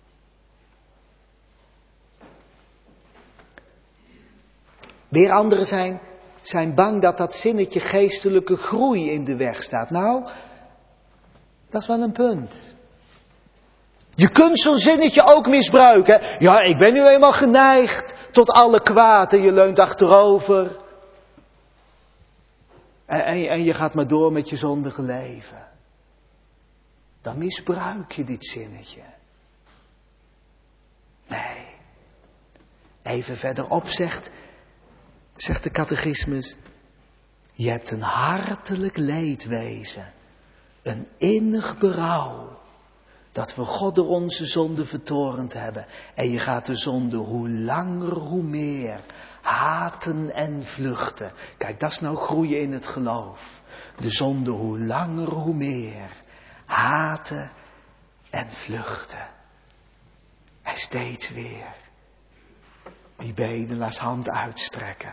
[SPEAKER 2] Weer anderen zijn, zijn bang dat dat zinnetje geestelijke groei in de weg staat. Nou, dat is wel een punt. Je kunt zo'n zinnetje ook misbruiken. Ja, ik ben nu eenmaal geneigd tot alle kwaad en je leunt achterover. En, en, en je gaat maar door met je zondige leven. Dan misbruik je dit zinnetje. Nee. Even verderop zegt, zegt de catechismus. Je hebt een hartelijk leedwezen. Een innig berouw. Dat we God door onze zonde vertorend hebben. En je gaat de zonde hoe langer hoe meer haten en vluchten. Kijk, dat is nou groeien in het geloof. De zonde hoe langer hoe meer haten en vluchten. En steeds weer die bedelaars hand uitstrekken.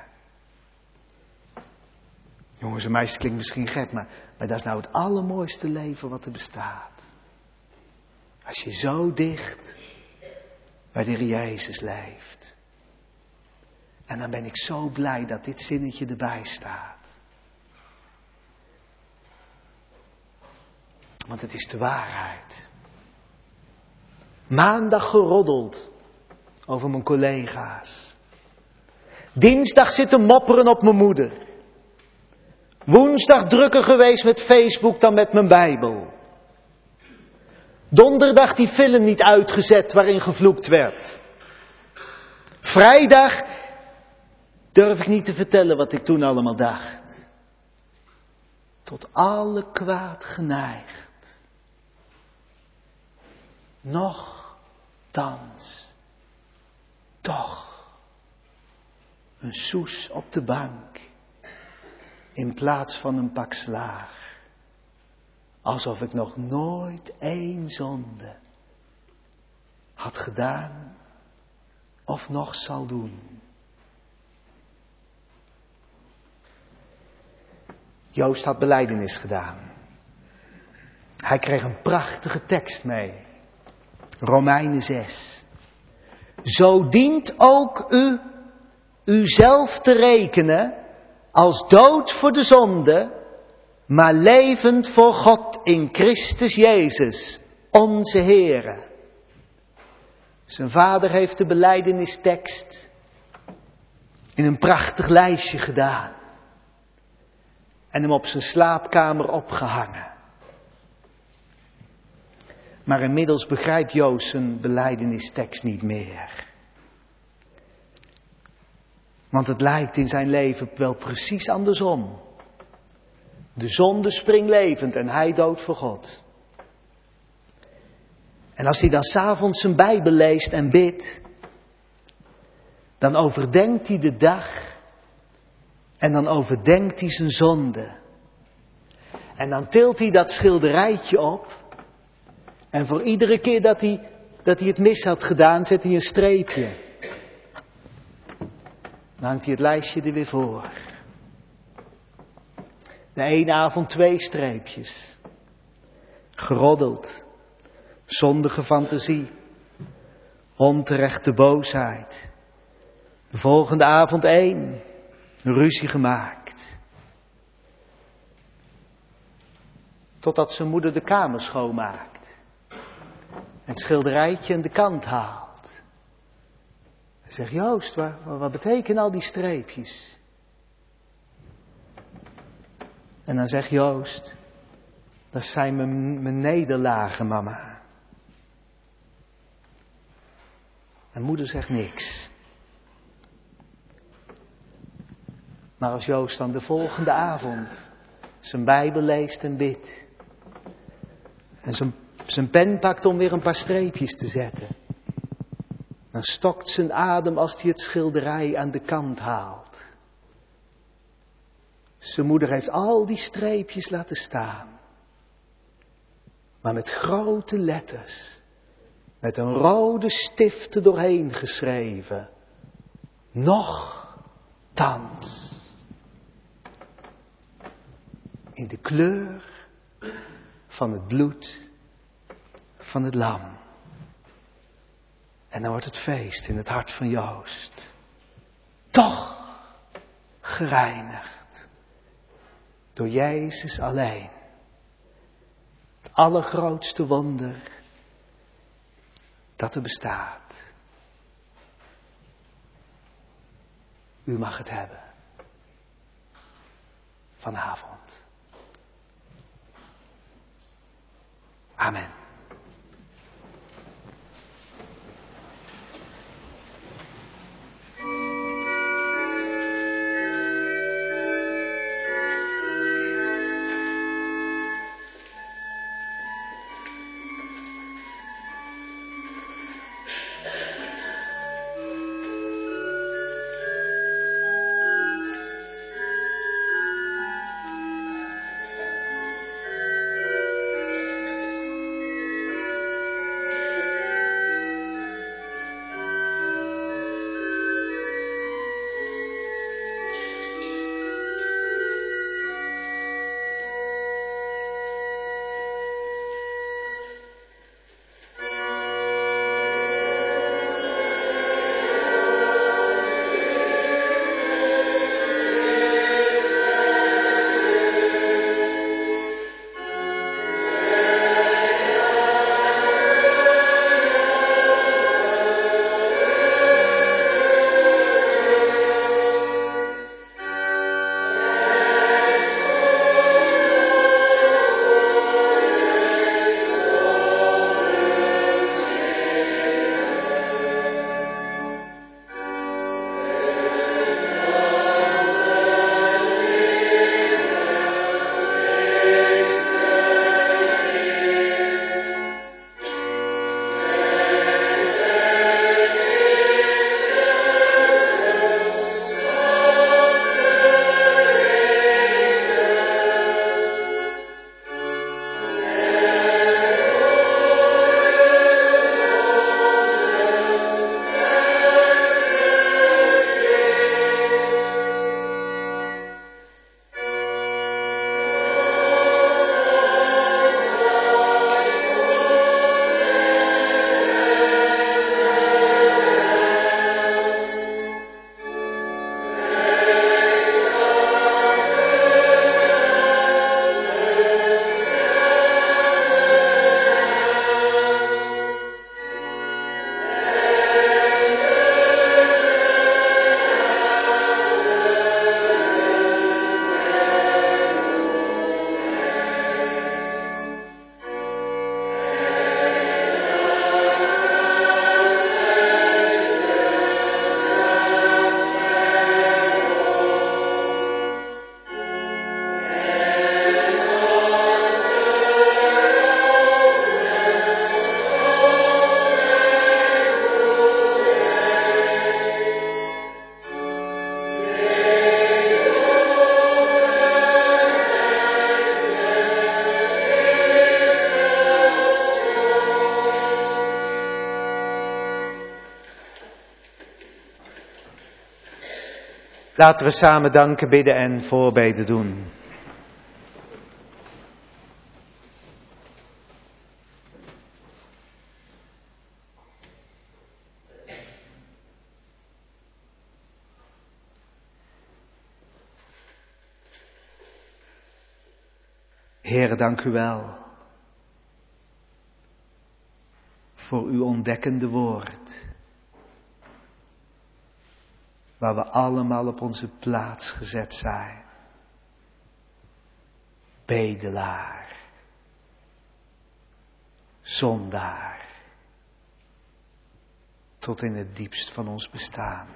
[SPEAKER 2] Jongens en meisjes, klinkt misschien gek, maar, maar dat is nou het allermooiste leven wat er bestaat. Als je zo dicht bij de Heer Jezus leeft. En dan ben ik zo blij dat dit zinnetje erbij staat. Want het is de waarheid. Maandag geroddeld over mijn collega's. Dinsdag zitten mopperen op mijn moeder. Woensdag drukker geweest met Facebook dan met mijn Bijbel. Donderdag die film niet uitgezet waarin gevloekt werd. Vrijdag durf ik niet te vertellen wat ik toen allemaal dacht. Tot alle kwaad geneigd. Nochtans, toch, een soes op de bank in plaats van een pak slaag. Alsof ik nog nooit één zonde had gedaan of nog zal doen. Joost had belijdenis gedaan. Hij kreeg een prachtige tekst mee. Romeinen zes. Zo dient ook u uzelf te rekenen als dood voor de zonde, maar levend voor God in Christus Jezus, onze Heere. Zijn vader heeft de belijdenistekst in een prachtig lijstje gedaan. En hem op zijn slaapkamer opgehangen. Maar inmiddels begrijpt Joost zijn belijdenistekst niet meer. Want het lijkt in zijn leven wel precies andersom. De zonde springlevend en hij dood voor God. En als hij dan 's avonds zijn Bijbel leest en bidt, dan overdenkt hij de dag en dan overdenkt hij zijn zonde. En dan tilt hij dat schilderijtje op en voor iedere keer dat hij, dat hij het mis had gedaan, zet hij een streepje. Dan hangt hij het lijstje er weer voor. De ene avond twee streepjes. Geroddeld. Zondige fantasie. Onterechte boosheid. De volgende avond één. Ruzie gemaakt. Totdat zijn moeder de kamer schoonmaakt. Het schilderijtje aan de kant haalt. Hij zegt, Joost, wat, wat betekenen al die streepjes? En dan zegt Joost, dat zijn mijn, mijn nederlagen, mama. En moeder zegt niks. Maar als Joost dan de volgende avond zijn Bijbel leest en bidt. En zijn, zijn pen pakt om weer een paar streepjes te zetten. Dan stokt zijn adem als hij het schilderij aan de kant haalt. Zijn moeder heeft al die streepjes laten staan. maar met grote letters, met een rode stift er doorheen geschreven. Nochtans. In de kleur van het bloed van het lam. En dan wordt het feest in het hart van Joost. Toch gereinigd. Door Jezus alleen. Het allergrootste wonder dat er bestaat. U mag het hebben. Vanavond. Amen. Laten we samen danken, bidden en voorbeden doen. Heere, dank u wel voor uw ontdekkende woord, waar we allemaal op onze plaats gezet zijn. Bedelaar, zondaar, tot in het diepst van ons bestaan.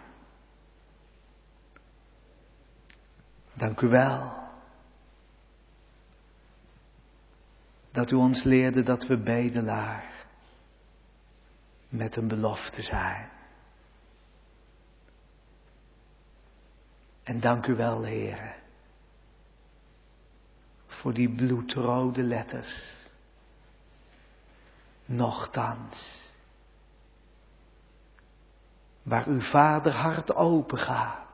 [SPEAKER 2] Dank u wel dat u ons leerde dat we bedelaar met een belofte zijn. En dank u wel, Heere, voor die bloedrode letters Nochtans, waar uw vaderhart open gaat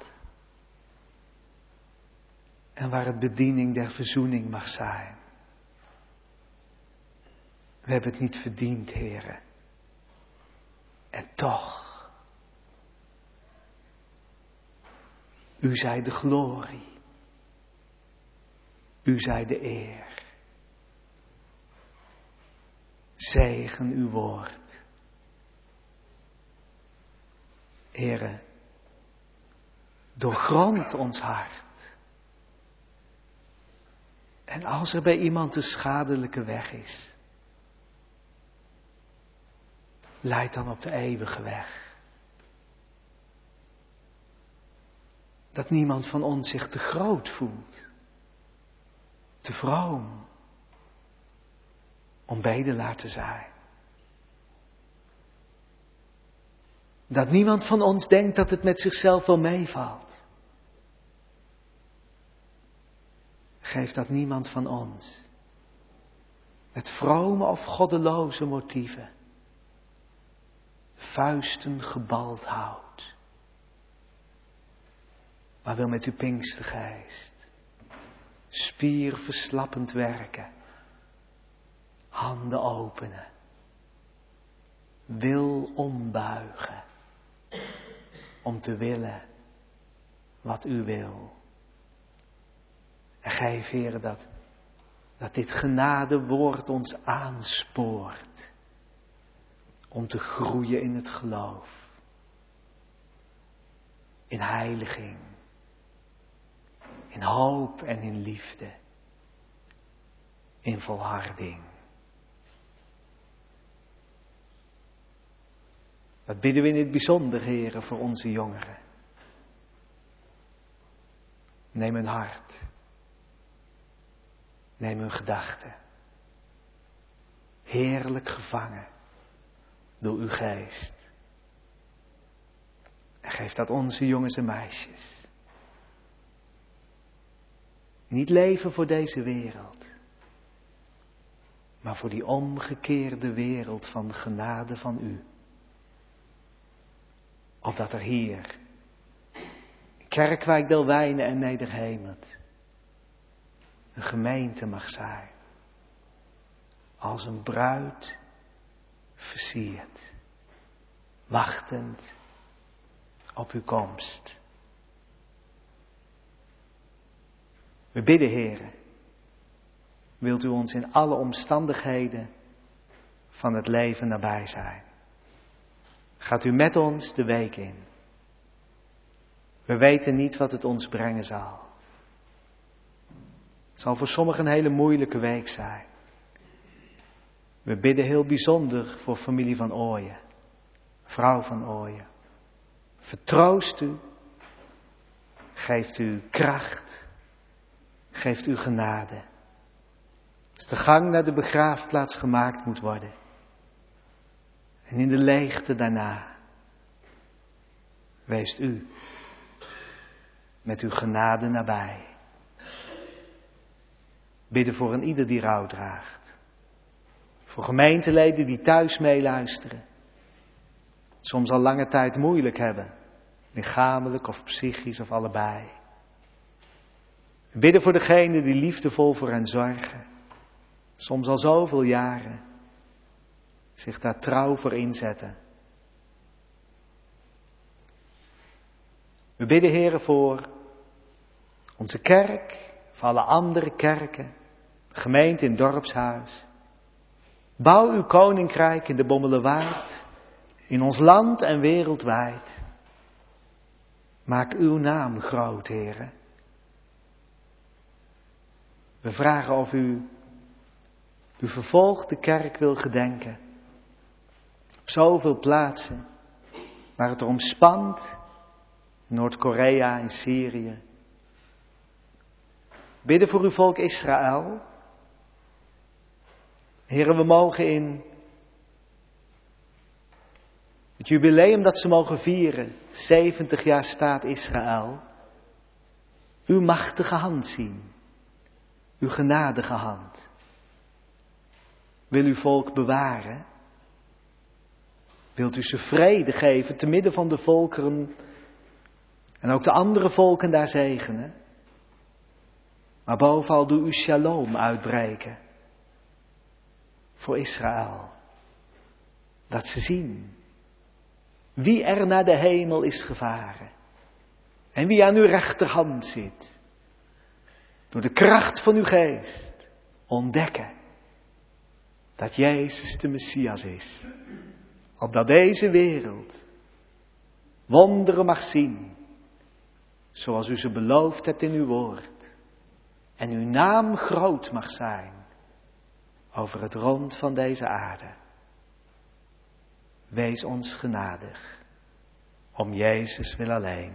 [SPEAKER 2] en waar het bediening der verzoening mag zijn. We hebben het niet verdiend, Heere. En toch, u zij de glorie, u zij de eer. Zegen uw woord. Heere, doorgrond ons hart. En als er bij iemand een schadelijke weg is, leid dan op de eeuwige weg. Dat niemand van ons zich te groot voelt, te vroom, om bedelaar te zijn. Dat niemand van ons denkt dat het met zichzelf wel meevalt. Geef dat niemand van ons met vrome of goddeloze motieven vuisten gebald houdt. Maar wil met uw Pinkstergeest spierverslappend werken, handen openen, wil ombuigen, om te willen wat u wil. En geef, Heere, dat, dat dit genadewoord ons aanspoort om te groeien in het geloof, in heiliging, in hoop en in liefde, in volharding. Dat bidden we in het bijzonder, Heere, voor onze jongeren. Neem hun hart. Neem hun gedachten. Heerlijk gevangen door uw geest. En geef dat onze jongens en meisjes niet leven voor deze wereld, maar voor die omgekeerde wereld van de genade van u. Opdat er hier, Kerkwijk, Delwijnen en Nederhemert, een gemeente mag zijn, als een bruid versierd, wachtend op uw komst. We bidden, Heere, wilt u ons in alle omstandigheden van het leven nabij zijn. Gaat u met ons de week in. We weten niet wat het ons brengen zal. Het zal voor sommigen een hele moeilijke week zijn. We bidden heel bijzonder voor familie van Ooyen, vrouw van Ooyen. Vertroost u, geeft u kracht, geeft u genade. Als de gang naar de begraafplaats gemaakt moet worden. En in de leegte daarna, weest u met uw genade nabij. Bidden voor een ieder die rouw draagt. Voor gemeenteleden die thuis meeluisteren. Soms al lange tijd moeilijk hebben. Lichamelijk of psychisch of allebei. Bidden voor degenen die liefdevol voor hen zorgen. Soms al zoveel jaren. Zich daar trouw voor inzetten. We bidden, Heere, voor onze kerk, voor alle andere kerken, gemeente in dorpshuis. Bouw uw koninkrijk in de Bommelerwaard, in ons land en wereldwijd. Maak uw naam groot, Heere. We vragen of u uw vervolgde kerk wil gedenken. Op zoveel plaatsen waar het erom spant, in Noord-Korea, in Syrië. Bidden voor uw volk Israël. Heren, we mogen in het jubileum dat ze mogen vieren, zeventig jaar staat Israël, uw machtige hand zien, uw genadige hand. Wil uw volk bewaren Wilt u ze vrede geven te midden van de volkeren en ook de andere volken daar zegenen? Maar bovenal doe u shalom uitbreken voor Israël. Dat ze zien wie er naar de hemel is gevaren en wie aan uw rechterhand zit. Door de kracht van uw geest ontdekken dat Jezus de Messias is. Opdat deze wereld wonderen mag zien, zoals u ze beloofd hebt in uw woord. En uw naam groot mag zijn over het rond van deze aarde. Wees ons genadig, om Jezus wil alleen.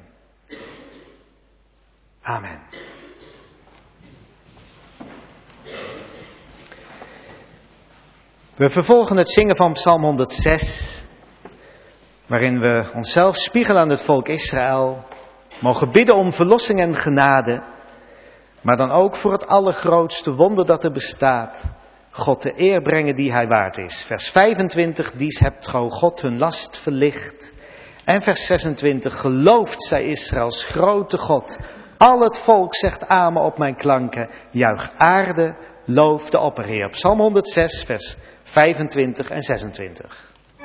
[SPEAKER 2] Amen. We vervolgen het zingen van Psalm honderdzes, waarin we onszelf spiegelen aan het volk Israël, mogen bidden om verlossing en genade, maar dan ook voor het allergrootste wonder dat er bestaat, God de eer brengen die hij waard is. Vers vijfentwintig, dies hebt gij God hun last verlicht. En vers zesentwintig, gelooft zij Israëls grote God. Al het volk zegt amen op mijn klanken, juich aarde, loof de opperheer. Psalm honderdzes, vers vijfentwintig en zesentwintig.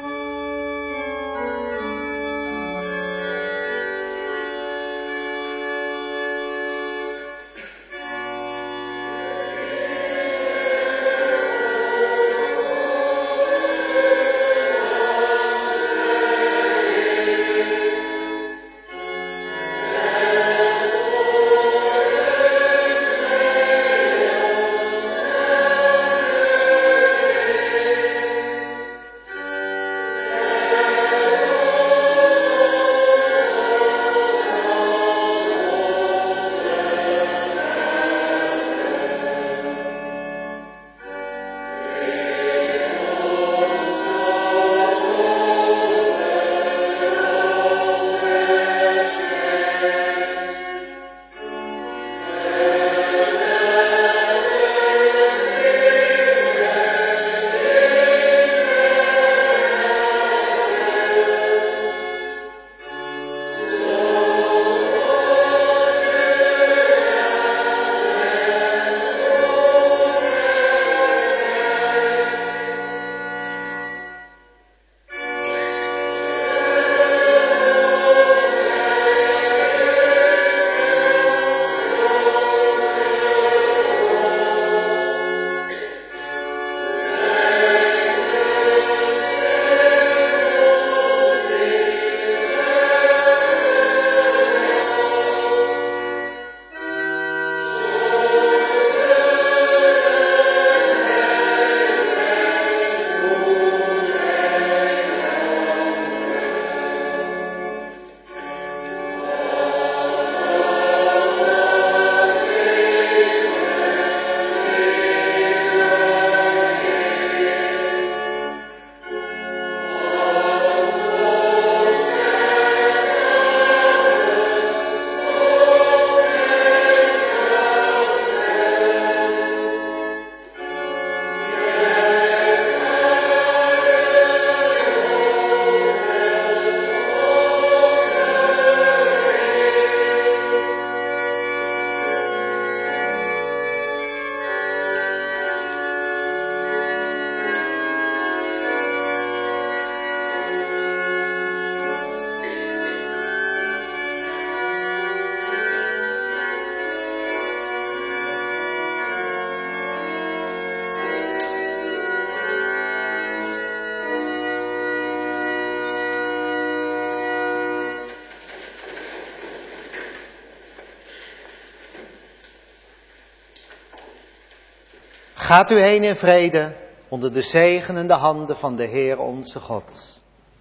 [SPEAKER 2] Gaat u heen in vrede onder de zegenende handen van de Heer onze God.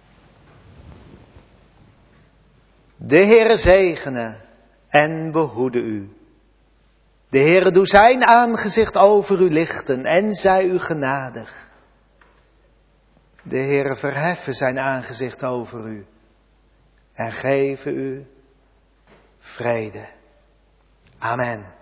[SPEAKER 2] De Heere zegene en behoede u. De Heere doe zijn aangezicht over u lichten en zij u genadig. De Heere verheffen zijn aangezicht over u en geven u vrede. Amen.